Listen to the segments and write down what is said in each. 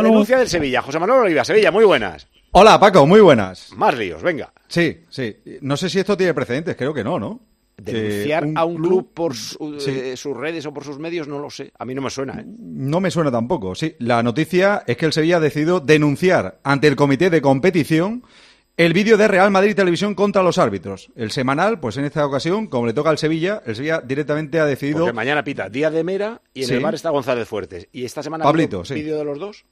La denuncia del Sevilla. José Manuel Oliva, Sevilla, muy buenas. Hola, Paco, muy buenas. Más líos, venga. Sí. No sé si esto tiene precedentes, creo que no. Denunciar a un club por sus redes o por sus medios, no lo sé. A mí no me suena, ¿eh? No me suena tampoco, sí. La noticia es que el Sevilla ha decidido denunciar ante el comité de competición el vídeo de Real Madrid Televisión contra los árbitros. El semanal, pues en esta ocasión, como le toca al Sevilla, el Sevilla directamente ha decidido... Porque mañana pita Díaz de Mera y en el bar está González Fuertes. ¿Y esta semana Pablito, ha habido vídeo de los dos?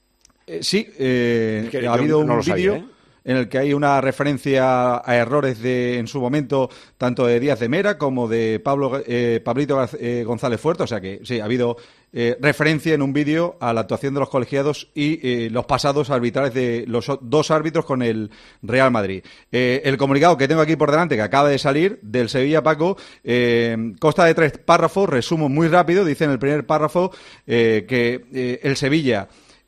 Ha habido un vídeo en el que hay una referencia a errores en su momento tanto de Díaz de Mera como de Pablito González Fuerte, o sea que sí, ha habido referencia en un vídeo a la actuación de los colegiados y los pasados arbitrales de los dos árbitros con el Real Madrid. El comunicado que tengo aquí por delante, que acaba de salir del Sevilla, Paco, consta de 3 párrafos, resumo muy rápido. Dice en el primer párrafo que el Sevilla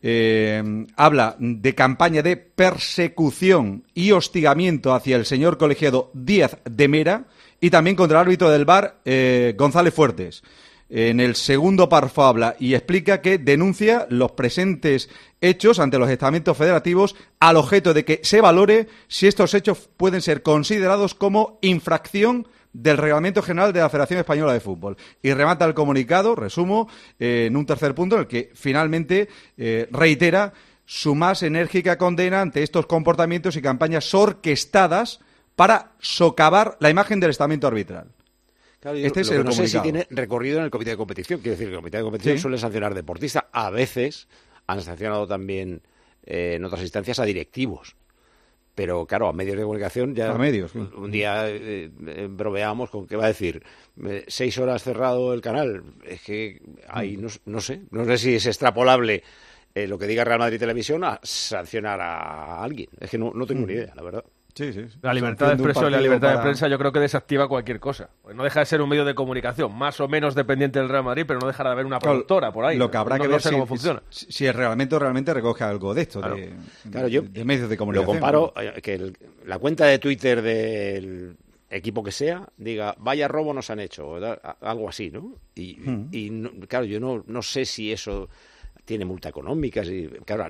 habla de campaña de persecución y hostigamiento hacia el señor colegiado Díaz de Mera y también contra el árbitro del VAR, González Fuertes. En el segundo párrafo habla y explica que denuncia los presentes hechos ante los estamentos federativos al objeto de que se valore si estos hechos pueden ser considerados como infracción del Reglamento General de la Federación Española de Fútbol. Y remata el comunicado, resumo, en un tercer punto en el que finalmente reitera su más enérgica condena ante estos comportamientos y campañas orquestadas para socavar la imagen del estamento arbitral. Claro, este es el comunicado. No sé si tiene recorrido en el comité de competición. Quiero decir que el comité de competición suele sancionar deportistas. A veces han sancionado también en otras instancias a directivos. Pero claro, a medios de comunicación ya... A medios, sí. Un día bromeábamos con que va a decir 6 horas cerrado el canal. Es que ahí no sé si es extrapolable lo que diga Real Madrid Televisión a sancionar a alguien. Es que no tengo ni idea, la verdad. Sí. La libertad de expresión y la libertad de prensa yo creo que desactiva cualquier cosa. Pues no deja de ser un medio de comunicación, más o menos dependiente del Real Madrid, pero no dejará de haber una productora por ahí. Lo que habrá que ver sé cómo funciona. Si el reglamento realmente recoge algo de esto, de medios de comunicación. Lo comparo que la cuenta de Twitter del equipo que sea diga, vaya robo nos han hecho, o algo así, ¿no? Y claro, yo no sé si eso tiene multa económica, si, claro,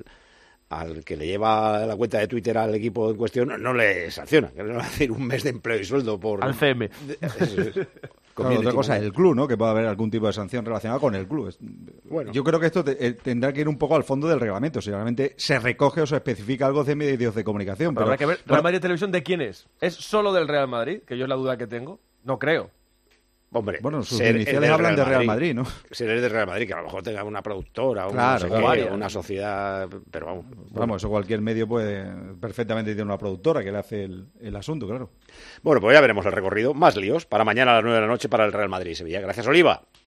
al que le lleva la cuenta de Twitter al equipo en cuestión no le sanciona, que le va a hacer un mes de empleo y sueldo por... Al CM. Claro, otra cosa es el club, ¿no? Que puede haber algún tipo de sanción relacionada con el club. Bueno. Yo creo que esto tendrá que ir un poco al fondo del reglamento, si realmente se recoge o se especifica algo de medios de comunicación. Pero habrá que ver, ¿Real Madrid Televisión de quién es? ¿Es solo del Real Madrid? Que yo es la duda que tengo. No creo. Hombre, bueno, sus iniciales hablan de Real Madrid, ¿no? Ser el de Real Madrid, que a lo mejor tenga una productora, una sociedad, pero vamos, eso cualquier medio puede perfectamente tener una productora que le hace el asunto, claro. Bueno, pues ya veremos el recorrido. Más líos para mañana a las 9 de la noche para el Real Madrid Sevilla. Gracias, Oliva.